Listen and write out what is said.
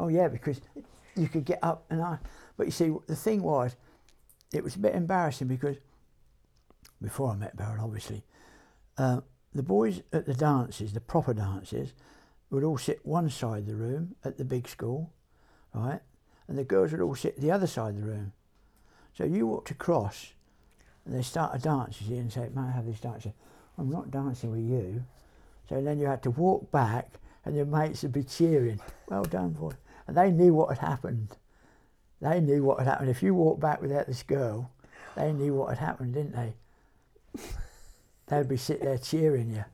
Oh yeah, because you could get up and I. But you see, the thing was, it was a bit embarrassing because before I met Beryl, obviously, the boys at the dances, the proper dances, would all sit one side of the room at the big school, right? And the girls would all sit the other side of the room. So you walked across and they start a dance, you see, and say, may I have this dance? I'm not dancing with you. So then you had to walk back and your mates would be cheering, well done, boy. And they knew what had happened. They knew what had happened. If you walked back without this girl, they knew what had happened, didn't they? They'd be sitting there cheering you.